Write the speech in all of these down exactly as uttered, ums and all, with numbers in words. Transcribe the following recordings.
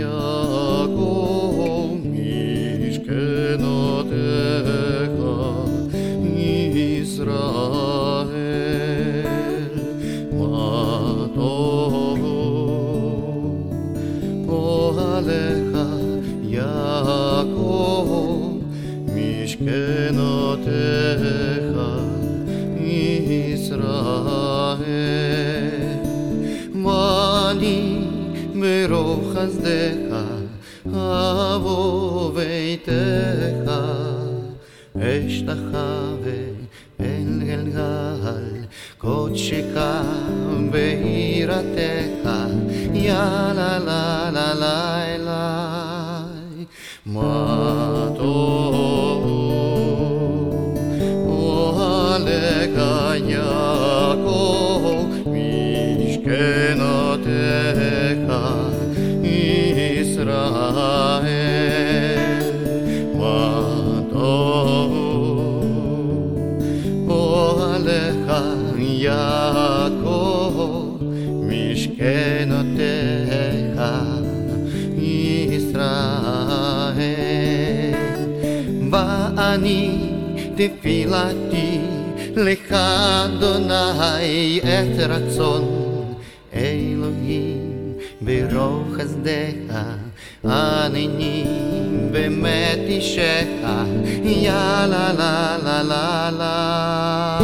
יעקב משכנותיך ישראל מה טוב פועלך יעקב משכנותיך ישראל ואני ברוב חסדך אבוא ביתך אשתחווה אל גלגל קודשך ביראתך יא לה לה לה לה אליי מה טוב אוהלך יעקב משכנותיך ישראל מה טוב אוהלך יעקב משכנותיך ישראל ואני תפילתי לך אדוני את רצון אלוהים ברוב חסדך הנני באמת אישך יא לה לה לה לה לה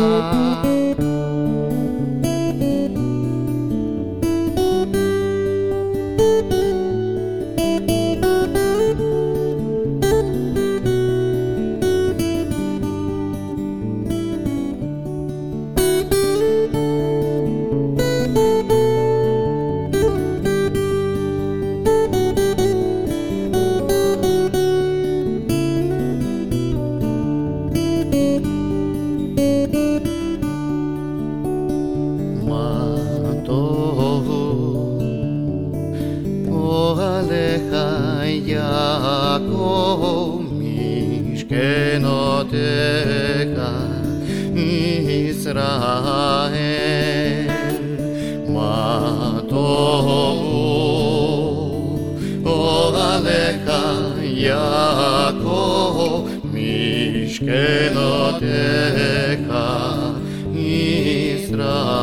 אוהלך יעקב משכנותיך ישראל מה טוב אוהלך יעקב משכנותיך ישראל